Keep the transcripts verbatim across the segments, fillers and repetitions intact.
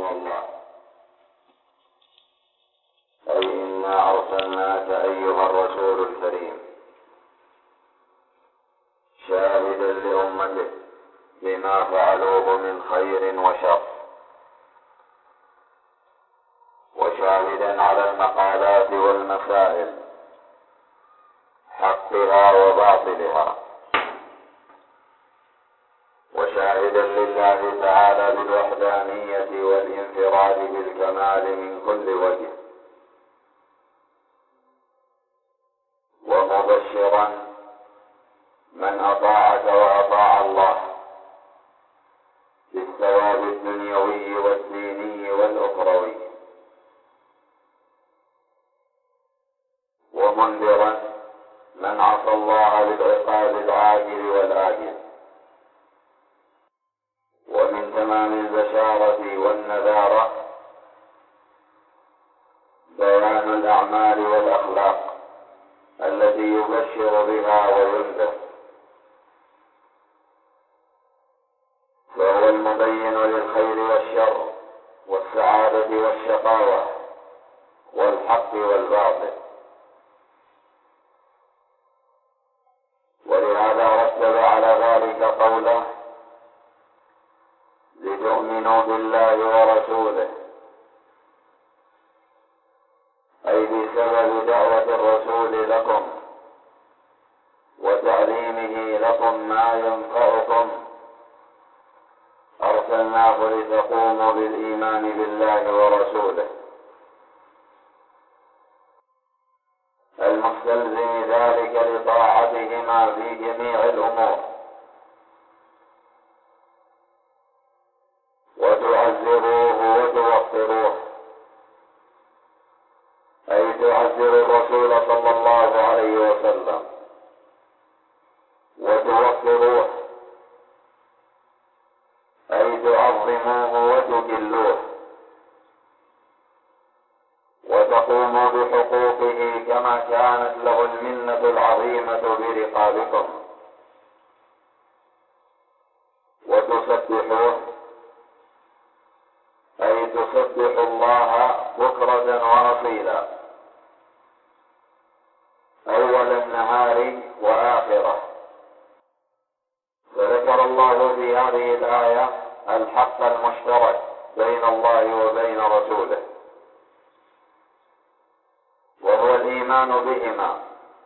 الله. أي إنا أرسلناك أيها الرسول الكريم شاهدا لأمته بما فعلوه من خير وشر، وشاهدا على المقالات والمسائل حقها وباطلها، وشاهدا لله تعالى بالوحدانية والانفراد بالكمال من كل وجه، ومبشرا من أطاعك وأطاع الله بالثواب الدنيوي والديني والأخروي، ومنذرا من عصى الله بالعقاب العاجل والآجل. ومن تمام البشارة والنذارة بيان الأعمال والأخلاق التي يبشر بها وينذر، فهو المبين للخير والشر والسعادة والشقاوة والحق والباطل. ولهذا رتب على ذلك قوله: لتؤمنوا بالله ورسوله، أي بسبب دعوة الرسول لكم وتعليمه لكم ما ينفعكم أرسلناه لتقوموا بالإيمان بالله ورسوله، المستلزم ذلك لطاعتهما في جميع الأمور، وتعزروه وتوقروه، أي تعزر الرسول صلى الله عليه وسلم وتوقروه، أي تعظموه وتجلوه، وتقوموا بحقوقه كما كانت له المنة العظيمة برقابكم، وتسبحوه، أي تسبحوا الله بكرة وأصيلا أول النهار وآخره. فذكر الله في هذه الآية الحق المشترك بين الله وبين رسوله، وهو الإيمان بهما،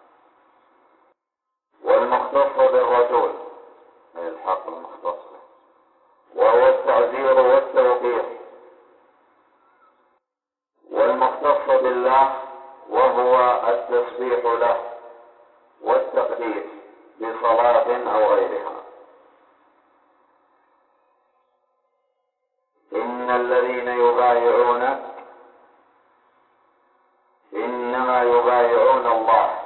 والمختص بالرسول أي الحق المختص به، وهو التعزير والتوقير، والمختص بالله وهو التسبيح له والتقديس بصلاة أو غيرها. إن الذين يبايعونك إنما يبايعون الله،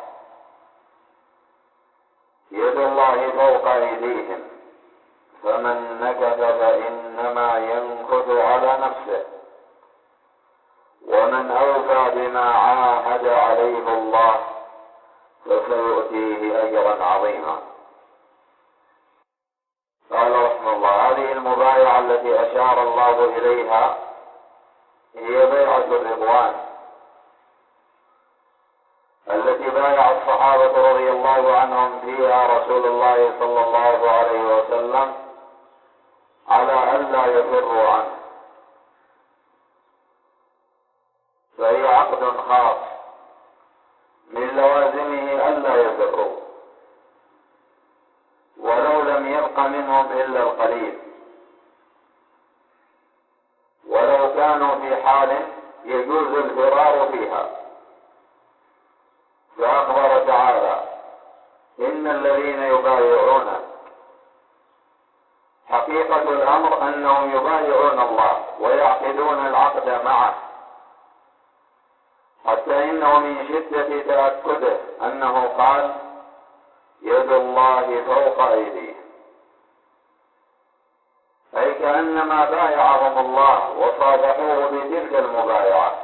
يد الله فوق أيديهم، فمن نكث فإنما ينكث على نفسه، ومن أوفى بما عاهد عليه الله فسيؤتيه أجرا عظيما. قال رحمه الله: هذه المبايعة التي أشار الله إليها هي بيعة الرضوان التي بايع الصحابة رضي الله عنهم فيها رسول الله صلى الله عليه وسلم على ألا يفروا عنه، فهي عقد خاص من لوازمه ألا يفروا، ولو لم يبق منهم إلا القليل، ولو كانوا في حال يجوز الفرار فيها. فأخبر تعالى: إن الذين يبايعون، حقيقة الأمر أنهم يبايعون الله ويعقدون العقد معه، حتى إنه من شدة تأكده أنه قال: يد الله فوق أيديه، أي كأنما بايعهم الله وصادقوه بتلك المبايعة.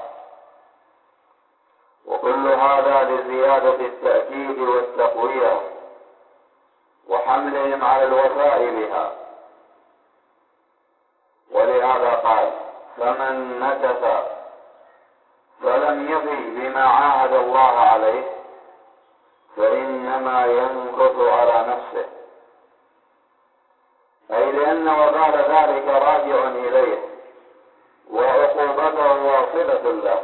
وكل هذا لزيادة التأكيد والتقوية وحملهم على الوفاء بها. ولهذا قال: فمن نكث فلم يفي بما عاهد الله عليه فإنما ينكث على نفسه، أي لأن وبال ذلك راجع إليه وعقوبته واصلة له.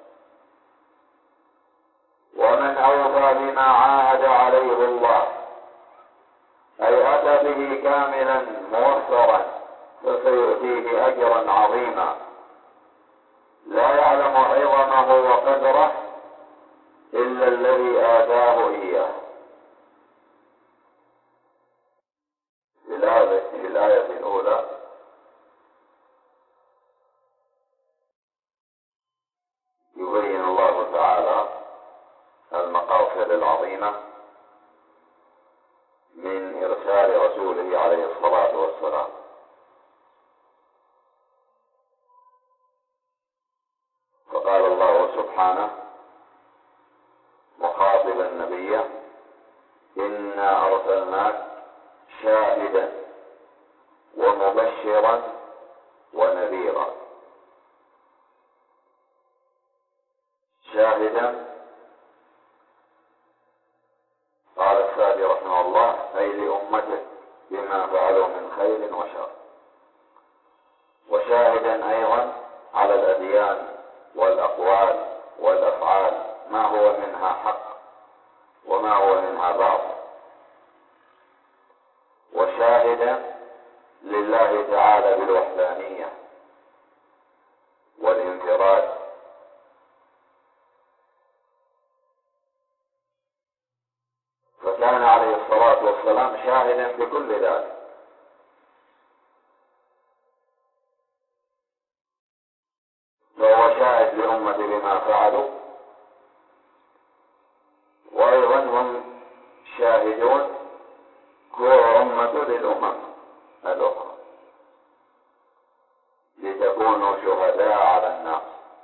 ومن أوفى بما عاهد عليه الله أي أتى به كاملا موفرا فسيؤتيه أجرا عظيما لا يعلم عظمه وقدره إلا الذي آتاه إياه. في الآية الأولى يبين الله تعالى المقاصد العظيمة من إرسال رسوله عليه الصلاة والسلام. فقال الله سبحانه مخاطبا النبي: إنا أرسلناك شاهدا ومبشرا ونذيرا. شاهدا قال السعدي رحمه الله أي لأمته بما فعلوا من خير وشر، وشاهدا أيضا على الأديان والأقوال والأفعال ما هو منها حق وما هو منها باطل، وشاهدا لله تعالى بالوحدانية والانفراد، فكان عليه الصلاة والسلام شاهدا بكل ذلك. فهو شاهد لأمة بما فعلوا، وأيضا هم شاهدون كأمة للأمم الأخرى لتكونوا شهداء على الناس.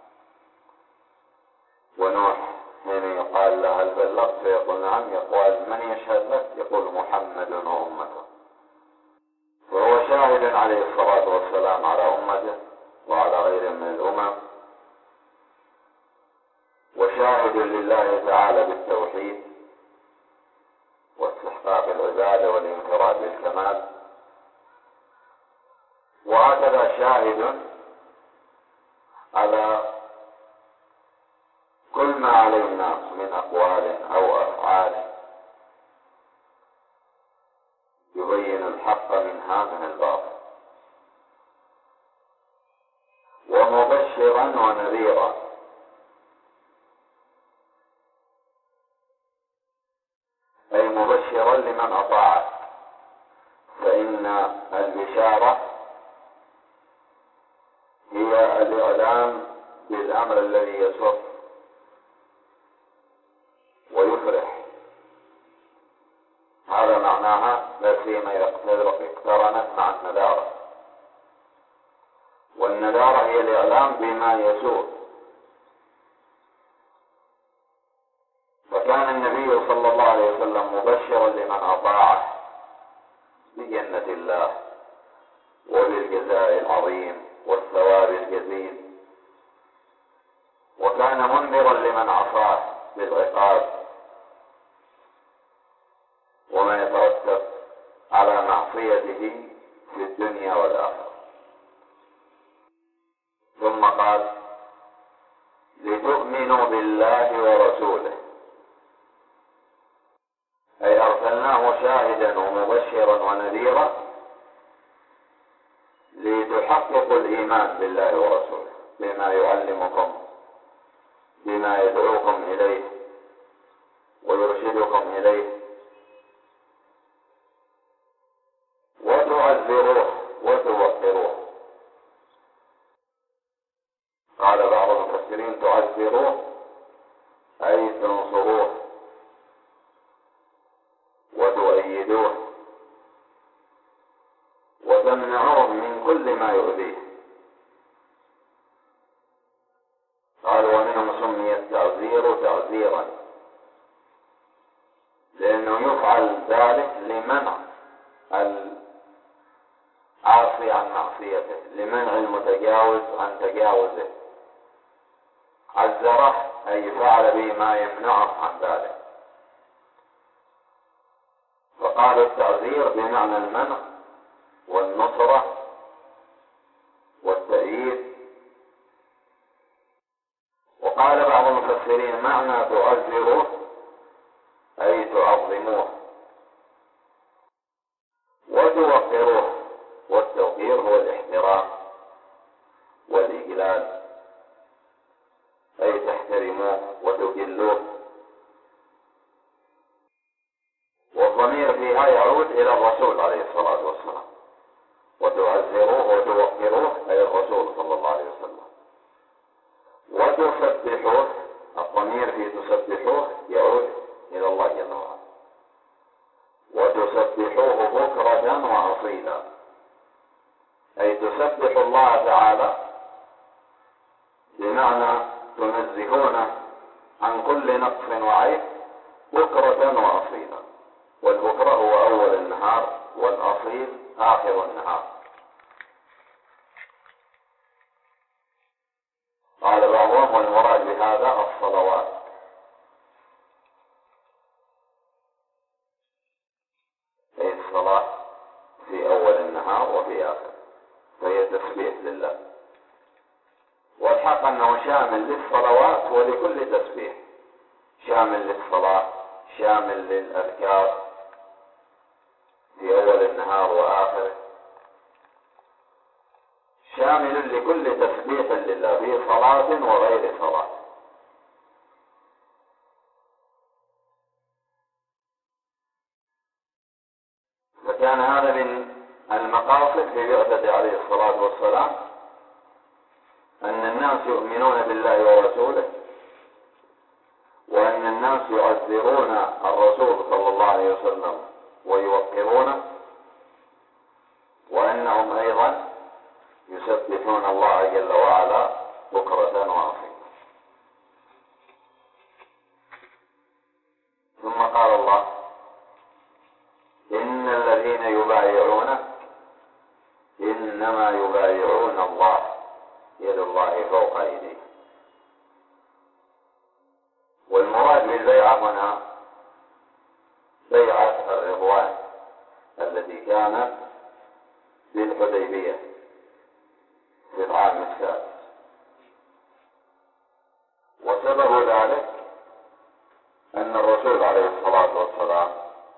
ونوح حين يقال له هل بلغت فيقول نعم، يقول من يشهد لك؟ يقول محمد وأمته. وهو شاهد عليه الصلاة والسلام على أمته وعلى غيره من الأمم، وشاهد لله تعالى بالتوحيد واستحقاق العبادة والانفراد بالكمال، وهكذا شاهد على كل ما عليه الناس من أقوال أو أفعال يبين الحق منها من الباطل. ومبشرا ونذيرا أي مبشرا لمن أطاعه، فإن البشارة هي الإعلام بالأمر الذي يسر ويفرح، هذا معناها لا سيما إذا اقترنت مع النذارة. والنذارة هي الإعلام بما يسوء. فكان النبي صلى الله عليه وسلم مبشرا لمن أطاعه بجنة الله وبالجزاء العظيم والثواب الجزيل، وكان منذرا لمن عصاه بالعقاب وما يترتب على معصيته في الدنيا والآخرة. ثم قال لتؤمنوا بالله ورسوله، أي أرسلناه شاهدا ومبشرا ونذيرا لتحققوا الإيمان بالله ورسوله بما يعلمكم، بما يدعوكم إليه ويرشدكم إليه، وتعزروه وتوقروه. قال بعض المفسرين تعزروه أي تنصروه وتؤيدوه وتمنعوه من كل ما يؤذيه. قال ومنهم سمي التعزير تعزيرا لأنه يفعل ذلك لمنع العاصي عن معصيته، لمنع المتجاوز عن تجاوزه، عزره أي فعل به ما يمنعه عن ذلك. فقال التعزير بمعنى المنع والنصرة والتأييد. وقال بعض المفسرين معنى تعزروه أي تعظموه وتوقروه، والتوقير هو الاحترام والإجلال، أي تحترموه وتجلوه. والضمير فيها يعود إلى الرسول عليه الصلاة والسلام، وتعزروه وتوقروه أي الرسول صلى الله عليه وسلم. وتسبحوه، الضمير في تسبحوه يعود إلى الله جل وعلا، وتسبحوه بكرة وأصيلا، أي تسبح الله تعالى بمعنى تنزهونه عن كل نقص وعيب بكرة وأصيلا. والبكرة هو أول النهار، والأصيل آخر النهار. قال بعضهم والمراد بهذا الصلوات، أي الصلاة في أول النهار وفي آخر، فهي تسبيح لله. والحق أنه شامل للصلوات ولكل تسبيح، شامل للصلاة، شامل للأذكار في أول النهار وآخره، شامل لكل تسبيح لله في صلاة وغير صلاة. فكان هذا من المقاصد في بعثة عليه الصلاة والسلام، أن الناس يؤمنون بالله ورسوله، وأن الناس يعزرون الرسول صلى الله عليه وسلم ويوقرونه، وأنهم أيضا يسبحون الله جل وعلا بكرة وأصيلا. ثم قال الله إن الذين يبايعونك إنما يبايعون الله يد الله فوق أيديهم. والمراد بالبيعة هنا بيعة الرضوان التي كانت بالحديبية في العام السادس. وسبب ذلك أن الرسول عليه الصلاة والسلام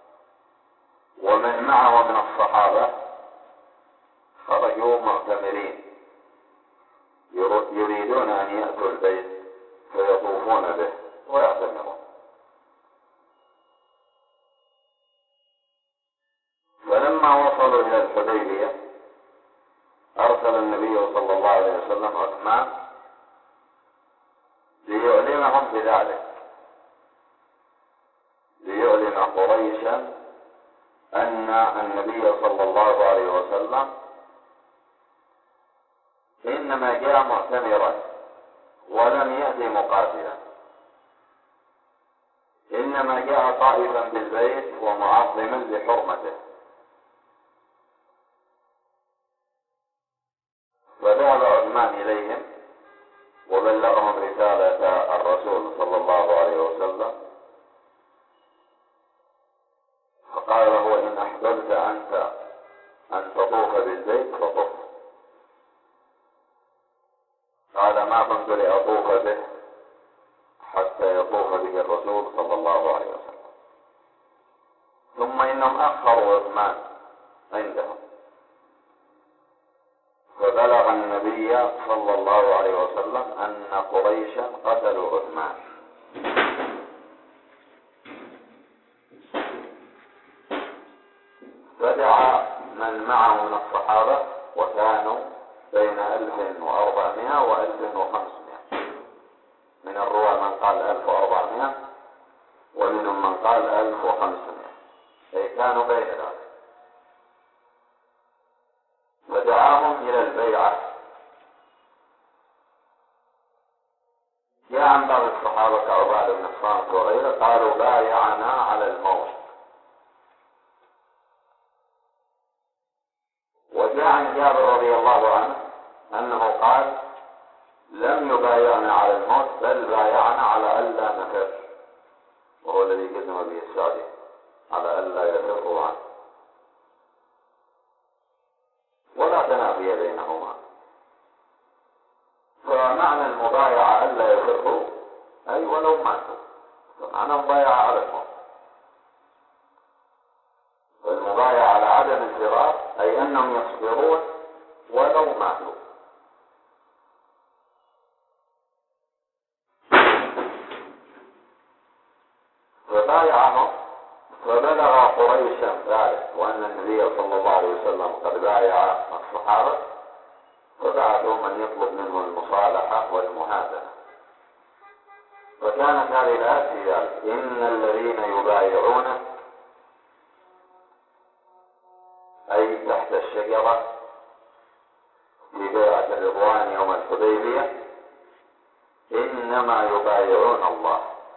ومن معه من الصحابة خرجوا معتمرين يريدون أن يأتوا البيت فيطوفون به ويعتمرون. فلما وصلوا إلى الحديبية أرسل النبي صلى الله عليه وسلم عثمان ليعلمهم بذلك، ليعلم قريشا أن النبي صلى الله عليه وسلم إنما جاء معتمرا ولم يأتي مقاتلا، إنما جاء طائفا بالبيت ومعظما لحرمته. فذهب عثمان إليهم وبلغهم رسالة الرسول صلى الله عليه وسلم، فقال له إن أحببت أنت أن تطوف بالبيت فطف. قال ما كنت لأطوف به حتى يطوف به الرسول صلى الله عليه وسلم. ثم إنهم أخروا عثمان عندهم، فبلغ النبي صلى الله عليه وسلم أن قريشا قتلوا عثمان. فدعا من معه من الصحابة، وكانوا بين ألف وأربعمائة وألف وخمسمائة، من الرواة من قال ألف وأربعمائة ومنهم من قال ألف وخمسمائة، أي كانوا بين ذلك. فدعاهم إلى البيعة. جاء عن بعض الصحابة كعبادة بن الصامت وغيره قالوا بايعنا على الموت. وجاء عن جابر رضي الله عنه أنه قال لم يبايعنا على الموت بل بايعنا على ألا نفر، وهو الذي قدم به السعدي على ألا يفروا عنه، ولا تنافي بينهما. فمعنى المبايعة ألا يفروا أي ولو ماتوا، فمعنى مبايعة على الموت. والمبايعة على عدم الفرار أي أنهم يصبرون ولو ماتوا. فبايعهم فبلغ قريشا ذلك وأن النبي صلى الله عليه وسلم قد بايع الصحابة، فبعثوا من يطلب منه المصالحة والمهادنة. فكانت هذه الآية في ذلك: إن الذين يبايعونك أي تحت الشجرة في بيعة الرضوان يوم الحديبية إنما يبايعون الله.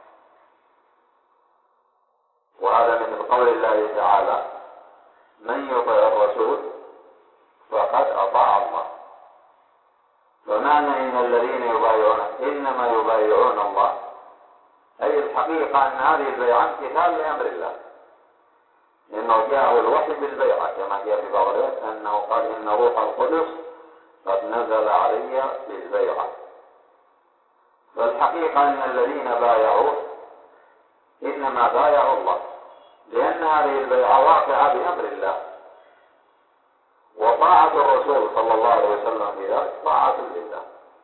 وهذا مثل قول الله تعالى: من يطع الرسول فقد أطاع الله. فمعنى إن الذين يبايعون إنما يبايعون الله أي الحقيقة أن هذه البيعة امتثال لأمر الله، إنه جاءه الوحي بالبيعة كما جاء في بعض الآيات أنه قال: إن روح القدس قد نزل علي بالبيعة. فالحقيقة أن الذين بايعوه إنما بايعوا الله، لأن هذه البيعة واقعة بأمر الله، وطاعة الرسول صلى الله عليه وسلم في ذلك طاعة لله.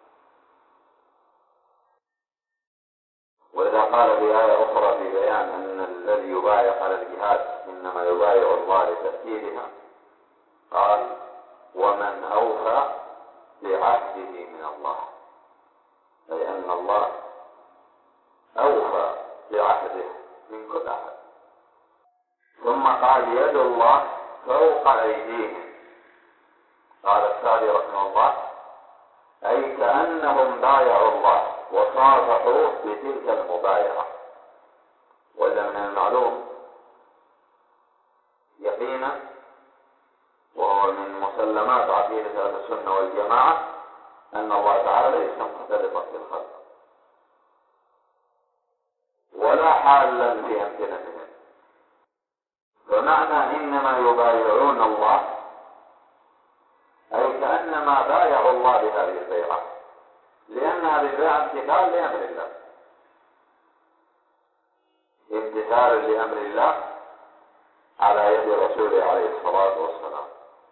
وإذا قال في آية أخرى في بيان أن الذي يبايع على الجهاد إنما يبايع الله لتأكيدها قال: ومن أوفى بعهده من الله، أي أن الله أوفى بعهده من كل أحد. ثم قال: يد الله فوق أيديهم. قال السعدي رحمه الله: أي كأنهم بايعوا الله وصافحوا بتلك المبايعة. وإلا من المعلوم يقينا، وهو من مسلمات عقيدة أهل السنة والجماعة، أن الله تعالى ليس مختلطا في الخلق ولا حالا في أمكنتهم. فمعنى إنما يبايعون الله أي كأنما بايعوا الله بهذه البيعة، لأن هذه البيعة امتثال لأمر الله، امتثال لأمر الله على يد رسوله عليه الصلاة والسلام.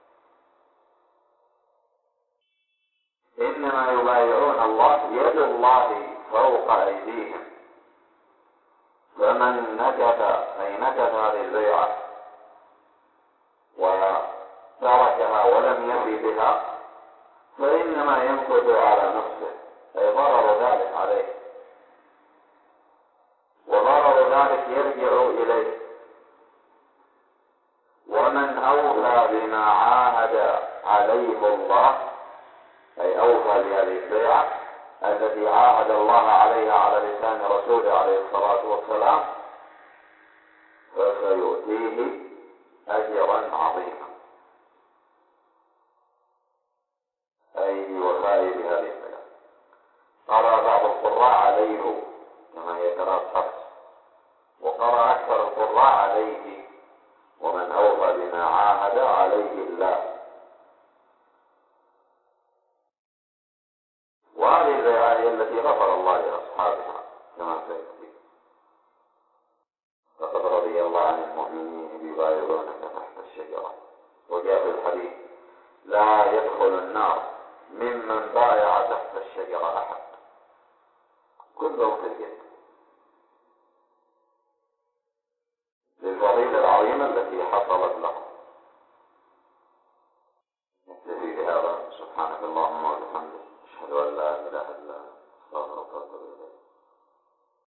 إنما يبايعون الله يد الله فوق أيديهم. فمن نكث أي نكث هذه البيعة وتركها ولم يفي بها فإنما ينكث على نفسه، أي ضرر ذلك عليه، وضرر ذلك يرجع إليه. ومن أوفى بما عاهد عليه الله، أي أوفى بهذه البيعة التي عاهد الله عليها على لسان رسوله عليه الصلاة والسلام، فسيؤتيه أجرا عظيما، أي بوفائه بهذه البيعة. قرأ بعض القراء عليه كما هي قراءة حفص، وقرأ أكثر القراء عليه: ومن أوفى بما عاهد عليه الله. وهذه البيعة هي التي غفر الله لأصحابها كما سيأتي: فقد رضي الله عن المؤمنين يبايعونك تحت الشجرة. وجاء في الحديث: لا يدخل النار ممن بايع تحت الشجرة أحد، كلهم في الجنة.